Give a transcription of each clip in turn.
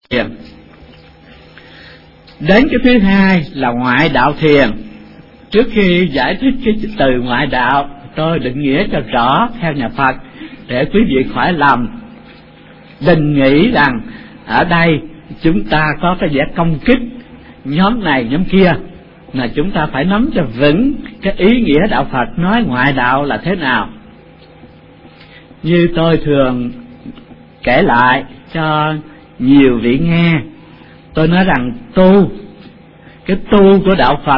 thiền. Đến cái thứ hai là ngoại đạo thiền. Trước khi giải thích cái từ ngoại đạo, tôi định nghĩa cho rõ theo nhà Phật để quý vị khỏi lầm định nghĩ rằng ở đây chúng ta có cái vẻ công kích nhóm này nhóm kia, mà chúng ta phải nắm cho vững cái ý nghĩa đạo Phật nói ngoại đạo là thế nào. Như tôi thường kể lại cho nhiều vị nghe, tôi nói rằng cái tu của đạo Phật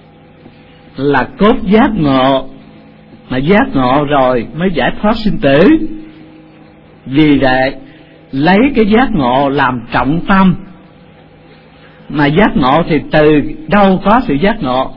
là cốt giác ngộ, mà giác ngộ rồi mới giải thoát sinh tử. Vì vậy lấy cái giác ngộ làm trọng tâm, mà giác ngộ thì từ đâu có sự giác ngộ?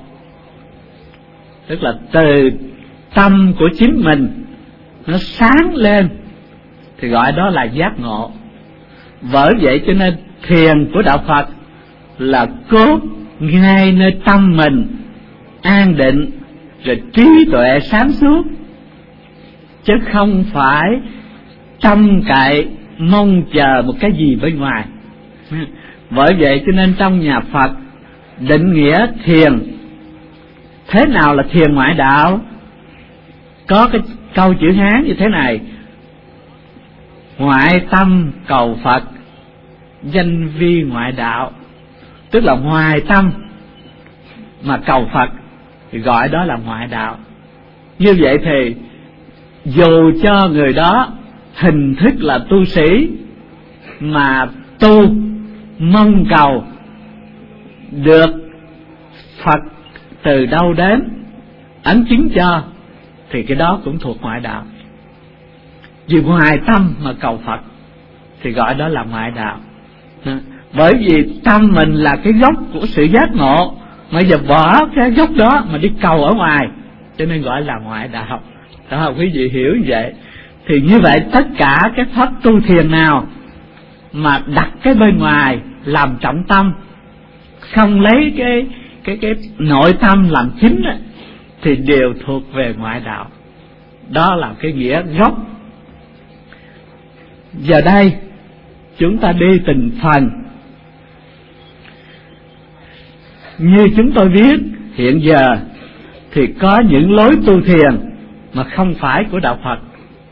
Tức là từ tâm của chính mình nó sáng lên thì gọi đó là giác ngộ. Bởi vậy cho nên thiền của đạo Phật là cốt ngay nơi tâm mình an định, rồi trí tuệ sáng suốt, chứ không phải trông cậy mong chờ một cái gì bên ngoài. Bởi vậy cho nên trong nhà Phật định nghĩa thiền, thế nào là thiền ngoại đạo? Có cái câu chữ Hán như thế này: ngoại tâm cầu Phật, danh vi ngoại đạo. Tức là ngoài tâm mà cầu Phật thì gọi đó là ngoại đạo. Như vậy thì dù cho người đó hình thức là tu sĩ mà tu mong cầu được Phật từ đâu đến ấn chứng cho, thì cái đó cũng thuộc ngoại đạo. Vì ngoài tâm mà cầu Phật thì gọi đó là ngoại đạo. Bởi vì tâm mình là cái gốc của sự giác ngộ, mà giờ bỏ cái gốc đó mà đi cầu ở ngoài, cho nên gọi là ngoại đạo. Đó, quý vị hiểu như vậy. Thì như vậy tất cả cái pháp tu thiền nào mà đặt cái bên ngoài làm trọng tâm, không lấy cái nội tâm làm chính đó, thì đều thuộc về ngoại đạo. Đó là cái nghĩa gốc. Giờ đây chúng ta đi từng phần. Như chúng tôi biết hiện giờ thì có những lối tu thiền mà không phải của đạo Phật.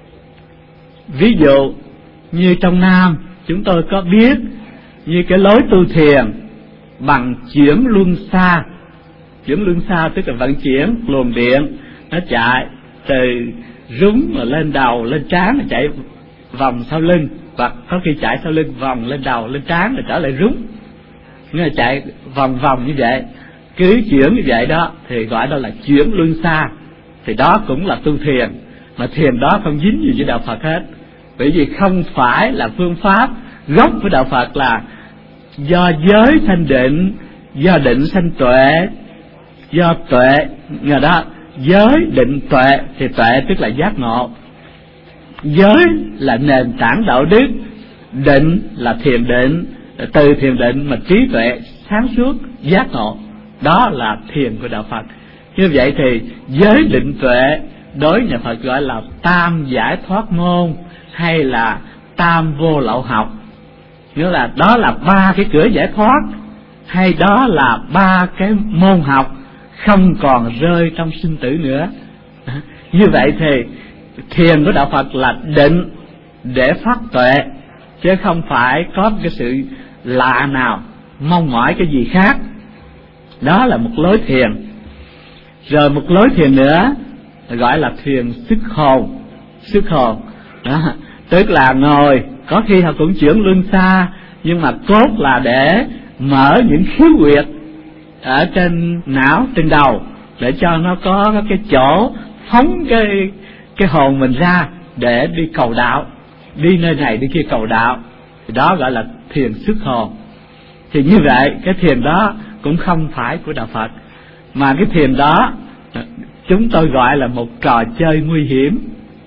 Ví dụ như trong Nam chúng tôi có biết như cái lối tu thiền bằng chuyển luân xa. Chuyển luân xa tức là vận chuyển luồng điện, nó chạy từ rúng mà lên đầu, lên trán, nó chạy vòng sau lưng, hoặc có khi chạy sau lưng vòng lên đầu, lên trán rồi trở lại rúng. Nghĩa là chạy vòng vòng như vậy, cứ chuyển như vậy đó thì gọi đó là chuyển luân xa. Thì đó cũng là tu thiền, mà thiền đó không dính gì với đạo Phật hết. Bởi vì không phải là phương pháp gốc của đạo Phật là do giới sanh định, do định sanh tuệ, do tuệ. Nhờ đó giới định tuệ, thì tuệ tức là giác ngộ. Giới là nền tảng đạo đức, định là thiền định, từ thiền định mà trí tuệ sáng suốt giác ngộ. Đó là thiền của đạo Phật. Như vậy thì giới định tuệ đối nhà Phật gọi là tam giải thoát môn, hay là tam vô lậu học. Nghĩa là đó là ba cái cửa giải thoát, hay đó là ba cái môn học không còn rơi trong sinh tử nữa. Như vậy thì thiền của đạo Phật là định để phát tuệ, chứ không phải có cái sự lạ nào mong mỏi cái gì khác. Đó là một lối thiền. Rồi một lối thiền nữa gọi là thiền xuất hồn. Xuất hồn đó, tức là ngồi, có khi họ cũng chuyển luân xa, nhưng mà cốt là để mở những khiếu huyệt ở trên não, trên đầu, để cho nó có cái chỗ phóng cái hồn mình ra để đi cầu đạo, đi nơi này đi kia cầu đạo. Thì đó gọi là thiền xuất hồn. Thì như vậy cái thiền đó cũng không phải của đạo Phật, mà cái thiền đó chúng tôi gọi là một trò chơi nguy hiểm.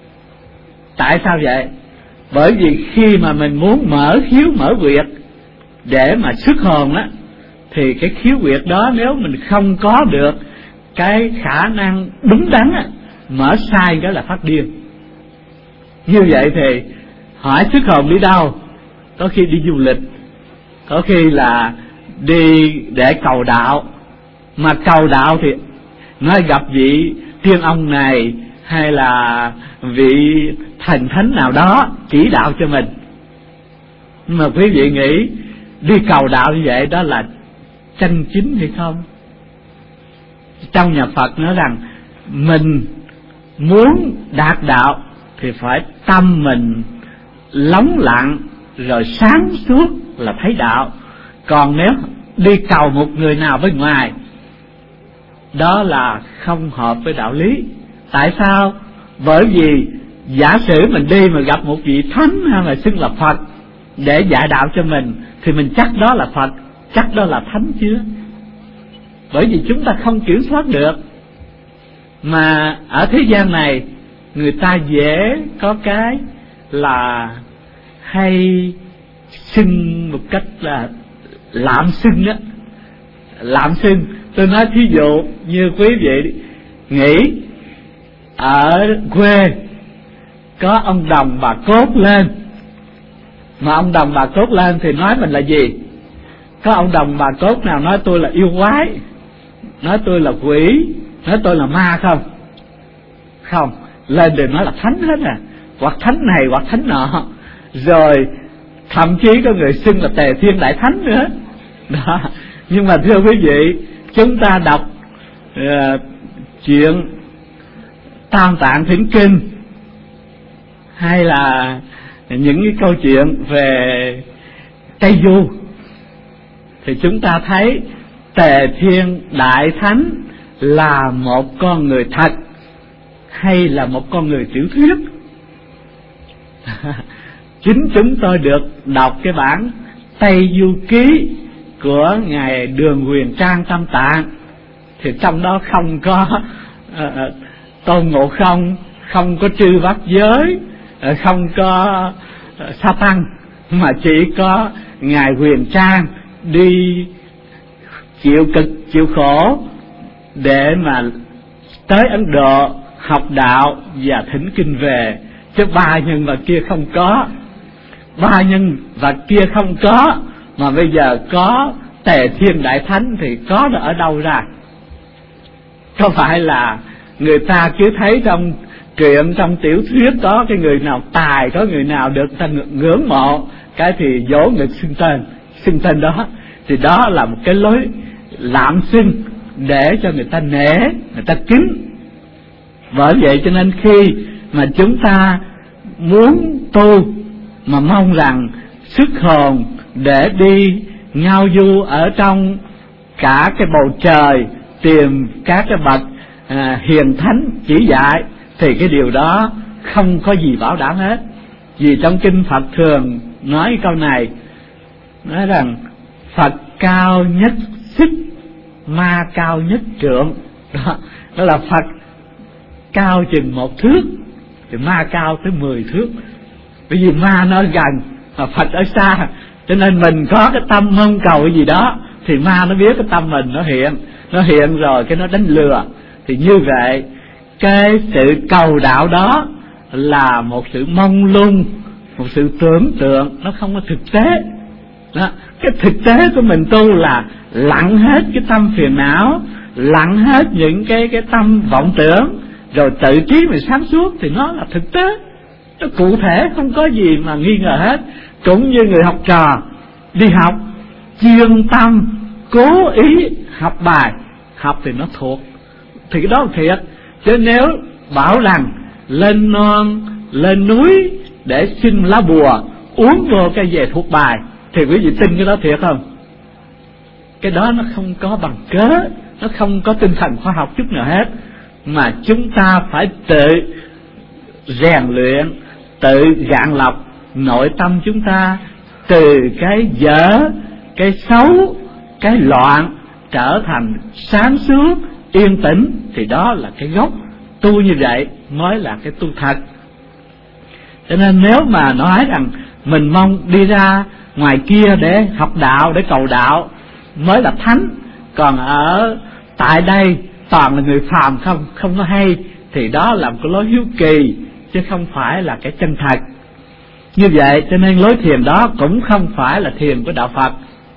Tại sao vậy? Bởi vì khi mà mình muốn mở khiếu mở huyệt để mà xuất hồn á, thì cái khiếu huyệt đó nếu mình không có được cái khả năng đúng đắn á, mở sai cái là phát điên. Như vậy thì hỏi xuất hồn đi đâu? Có khi đi du lịch, có khi là đi để cầu đạo, mà cầu đạo thì nói gặp vị tiên ông này hay là vị thần thánh nào đó chỉ đạo cho mình. Nhưng mà quý vị nghĩ đi cầu đạo như vậy đó là chân chính hay không? Trong nhà Phật nói rằng mình muốn đạt đạo thì phải tâm mình lắng lặng rồi sáng suốt là thấy đạo. Còn nếu đi cầu một người nào bên ngoài, đó là không hợp với đạo lý. Tại sao? Bởi vì giả sử mình đi mà gặp một vị thánh hay là xưng là Phật để dạy đạo cho mình, thì mình chắc đó là Phật, chắc đó là thánh chưa? Bởi vì chúng ta không kiểm soát được. Mà ở thế gian này người ta dễ có cái là hay xưng một cách là lạm xưng á. Lạm xưng, tôi nói thí dụ như quý vị nghĩ ở quê có ông Đồng bà Cốt lên, mà ông Đồng bà Cốt lên thì nói mình là gì? Có ông Đồng bà Cốt nào nói tôi là yêu quái, nói tôi là quỷ, nói tôi là ma không? Không, lên đều nói là thánh hết à, hoặc thánh này hoặc thánh nọ, rồi thậm chí có người xưng là Tề Thiên Đại Thánh nữa đó. Nhưng mà thưa quý vị, chúng ta đọc chuyện Tam Tạng Thỉnh Kinh hay là những cái câu chuyện về Tây Du thì chúng ta thấy Tề Thiên Đại Thánh là một con người thật hay là một con người tiểu thuyết? Chính chúng tôi được đọc cái bản Tây Du Ký của ngài Đường Huyền Trang Tam Tạng, thì trong đó không có Tôn Ngộ Không, không có Chư Bát Giới, không có Sa Tăng, mà chỉ có ngài Huyền Trang đi chịu cực chịu khổ để mà tới Ấn Độ học đạo và thỉnh kinh về. Chứ ba nhân vật kia không có, ba nhân vật kia không có, mà bây giờ có Tề Thiên Đại Thánh thì có nó ở đâu ra? Có phải là người ta cứ thấy trong truyện, trong tiểu thuyết có cái người nào tài, có người nào được ta ngưỡng mộ, cái thì vỗ ngực xưng tên đó, thì đó là một cái lối lạm xưng để cho người ta nể, người ta kính. Bởi vậy cho nên khi mà chúng ta muốn tu mà mong rằng sức hồn để đi ngao du ở trong cả cái bầu trời, tìm các cái bậc hiền thánh chỉ dạy, thì cái điều đó không có gì bảo đảm hết. Vì trong kinh Phật thường nói câu này, nói rằng Phật cao nhất sức, ma cao nhất trượng. Đó là Phật cao chừng 1 thước thì ma cao tới 10 thước. Bởi vì ma nó ở gần mà Phật ở xa, cho nên mình có cái tâm mong cầu cái gì đó thì ma nó biết cái tâm mình, nó hiện rồi cái nó đánh lừa. Thì như vậy cái sự cầu đạo đó là một sự mông lung, một sự tưởng tượng, nó không có thực tế đó. Cái thực tế của mình tu là lặng hết cái tâm phiền não, lặng hết những cái tâm vọng tưởng, rồi tự trí mình sáng suốt, thì nó là thực tế, nó cụ thể, không có gì mà nghi ngờ hết. Cũng như người học trò đi học chuyên tâm cố ý học bài, học thì nó thuộc, thì cái đó là thiệt. Chứ nếu bảo rằng lên non lên núi để xin lá bùa uống vô cái về thuộc bài, thì quý vị tin cái đó thiệt không? Cái đó nó không có bằng cớ, nó không có tinh thần khoa học chút nào hết. Mà chúng ta phải tự rèn luyện, tự gạn lọc nội tâm chúng ta từ cái dở, cái xấu, cái loạn trở thành sáng suốt, yên tĩnh, thì đó là cái gốc. Tu như vậy mới là cái tu thật. Cho nên nếu mà nói rằng mình mong đi ra ngoài kia để học đạo, để cầu đạo mới là thánh, còn ở tại đây toàn là người phàm không có hay, thì đó là một cái lối hiếu kỳ chứ không phải là cái chân thật. Như vậy cho nên lối thiền đó cũng không phải là thiền của đạo Phật,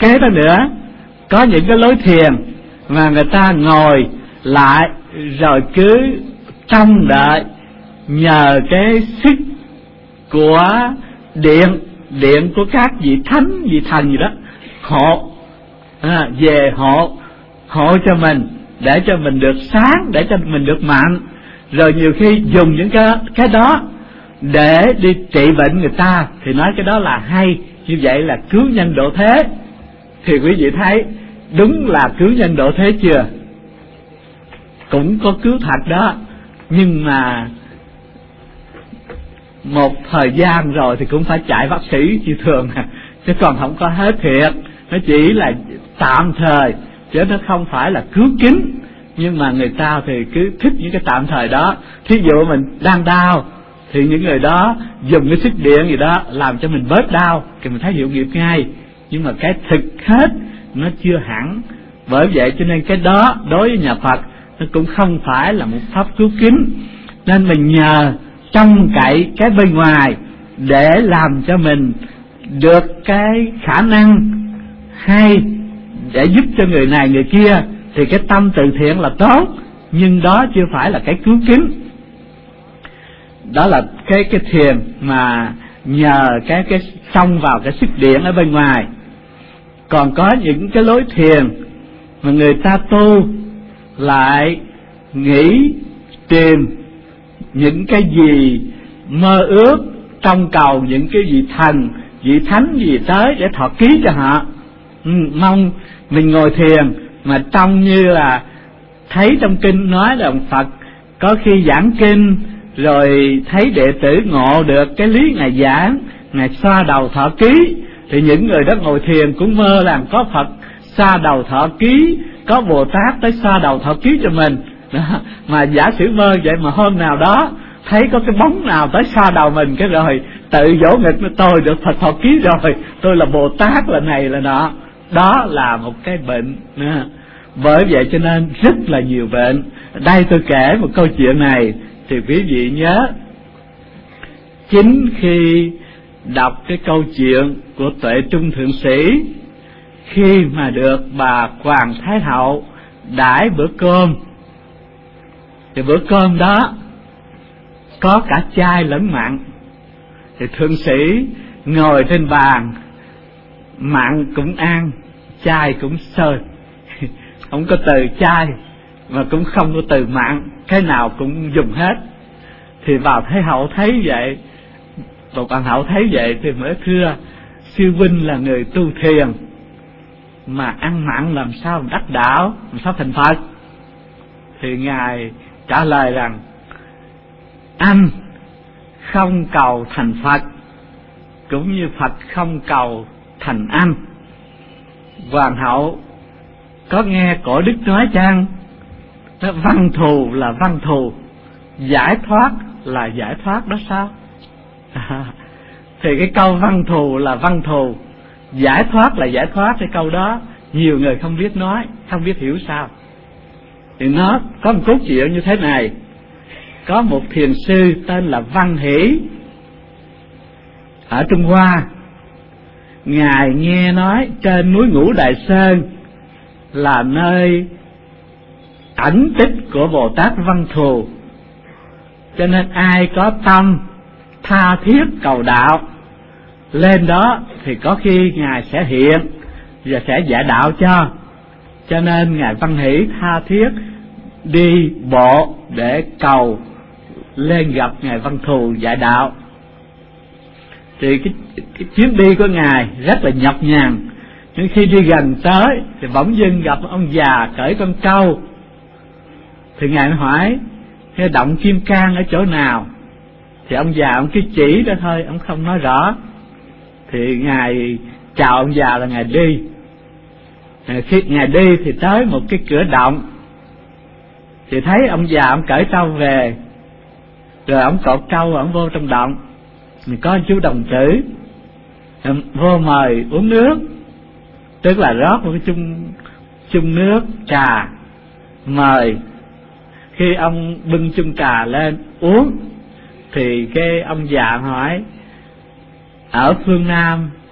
Kế đó nữa, có những cái lối thiền mà người ta ngồi lại rồi cứ trông đợi, nhờ cái sức của điện của các vị thánh, vị thần gì đó hộ, về hộ cho mình, để cho mình được sáng, để cho mình được mạnh. Rồi nhiều khi dùng những cái đó để đi trị bệnh người ta, thì nói cái đó là hay, như vậy là cứu nhân độ thế. Thì quý vị thấy đúng là cứu nhân độ thế chưa? Cũng có cứu thật đó, nhưng mà một thời gian rồi thì cũng phải chạy bác sĩ như thường, chứ còn không có hết thiệt. Nó chỉ là tạm thời, chứ nó không phải là cứu kín. Nhưng mà người ta thì cứ thích những cái tạm thời đó. Thí dụ mình đang đau thì những người đó dùng cái sức điện gì đó làm cho mình bớt đau, thì mình thấy hiệu nghiệp ngay. Nhưng mà cái thực hết nó chưa hẳn. Bởi vậy cho nên cái đó đối với nhà Phật nó cũng không phải là một pháp cứu kín. Nên mình nhờ trông cậy cái bên ngoài để làm cho mình được cái khả năng hay để giúp cho người này người kia, thì cái tâm từ thiện là tốt, nhưng đó chưa phải là cái cứu kín. Đó là cái thiền mà nhờ cái xông vào cái sức điện ở bên ngoài. Còn có những cái lối thiền mà người ta tu lại nghĩ tìm những cái gì mơ ước, trong cầu những cái vị thần, vị thánh gì tới để thọ ký cho họ. Mong mình ngồi thiền mà trông như là thấy trong kinh nói là Phật có khi giảng kinh rồi thấy đệ tử ngộ được cái lý Ngài giảng, Ngài xoa đầu thọ ký, thì những người đó ngồi thiền cũng mơ rằng có Phật xoa đầu thọ ký, có Bồ Tát tới xoa đầu thọ ký cho mình đó. Mà giả sử mơ vậy mà hôm nào đó thấy có cái bóng nào tới xoa đầu mình, cái rồi tự vỗ ngực nó, tôi được Phật thọ ký rồi, tôi là Bồ Tát, là này là nọ. Đó là một cái bệnh. Bởi vậy cho nên rất là nhiều bệnh. Đây tôi kể một câu chuyện này thì quý vị nhớ, chính khi đọc cái câu chuyện của Tuệ Trung Thượng Sĩ, khi mà được bà Hoàng Thái Hậu đãi bữa cơm, thì bữa cơm đó có cả chay lẫn mặn. Thì Thượng Sĩ ngồi trên bàn, mặn cũng ăn, chay cũng xơi. Không có từ chay mà cũng không có từ mặn, cái nào cũng dùng hết. Thì bà Thái Hậu thấy vậy, bà Hoàng Hậu thấy vậy thì mới thưa: sư huynh là người tu thiền mà ăn mặn làm sao đắc đạo, làm sao thành Phật? Thì Ngài trả lời rằng: anh không cầu thành Phật, cũng như Phật không cầu thành anh. Hoàng hậu có nghe cổ đức nói chăng? Nó văn thù là văn thù, giải thoát là giải thoát đó sao? Thì cái câu văn thù là văn thù, giải thoát là giải thoát, cái câu đó nhiều người không biết nói, không biết hiểu sao. Thì nó có một cốt truyện như thế này. Có một thiền sư tên là Văn Hỷ ở Trung Hoa. Ngài nghe nói trên núi Ngũ Đại Sơn là nơi ẩn tích của Bồ Tát Văn Thù, cho nên ai có tâm tha thiết cầu đạo lên đó thì có khi Ngài sẽ hiện và sẽ giải đạo cho. Cho nên Ngài Văn Hỷ tha thiết đi bộ để cầu lên gặp Ngài Văn Thù giải đạo. Thì cái chuyến đi của Ngài rất là nhọc nhằn. Nhưng khi đi gần tới thì bỗng dưng gặp ông già cởi con trâu. Thì Ngài mới hỏi: cái động Kim Cang ở chỗ nào? Thì ông già ông cứ chỉ đó thôi, ông không nói rõ. Thì Ngài chào ông già là Ngài đi. Khi Ngài đi thì tới một cái cửa động, thì thấy ông già ông cởi trâu về, rồi ông cột trâu ông vô trong động. Thì có chú đồng tử vô mời uống nước, tức là rót một cái chung nước trà mời. Khi ông bưng chung trà lên uống thì cái ông già hỏi: ở phương Nam